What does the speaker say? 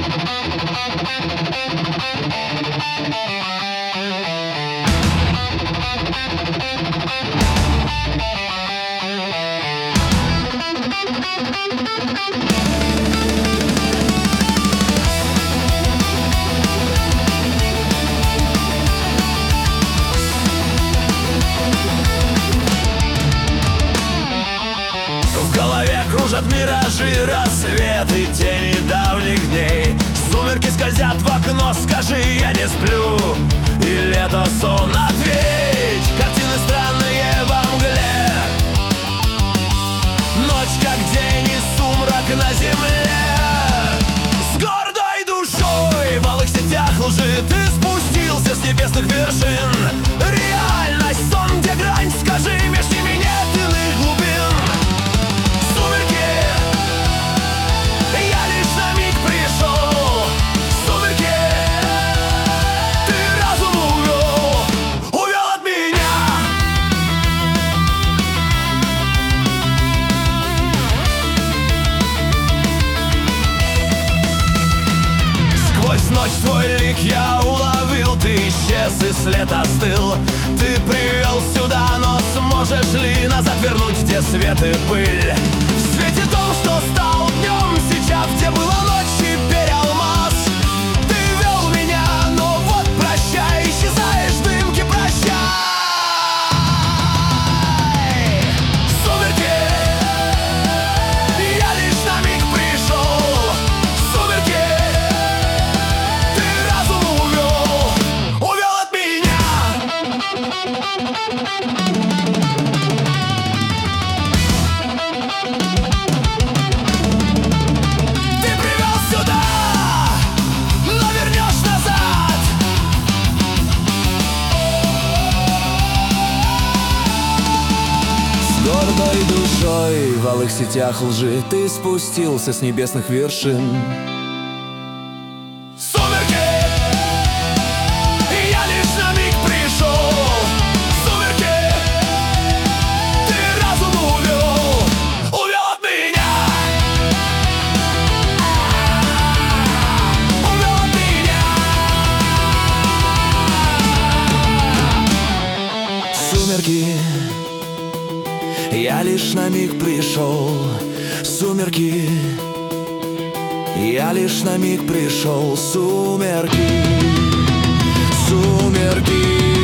В голове кружат миражи, рассветы, тени давних дней. Сумерки скользят в окно, скажи, я не сплю. Или это сон, ответь. Картины странные во мгле. Ночь как день и сумрак на земле. С гордой душой в алых сетях лжи ты спустился с небесных вершин. Реальность, сон, где грань, скажи, меж ними нет иных глубин. Ночь твой лик я уловил, ты исчез и след остыл. Ты привел сюда, но сможешь ли назад вернуть, где свет и пыль? В свете том, что стал днем, сейчас где была ночь, теперь алмаз. Ты вел меня, но вот прощай, исчезаешь в дымке, прощай. Сумерки, я лишь на миг пришел. Сумерки, ты привел сюда, но вернешь назад. С гордой душой в алых сетях лжи ты спустился с небесных вершин. Я лишь на миг пришел. Сумерки, я лишь на миг пришел. Сумерки, сумерки.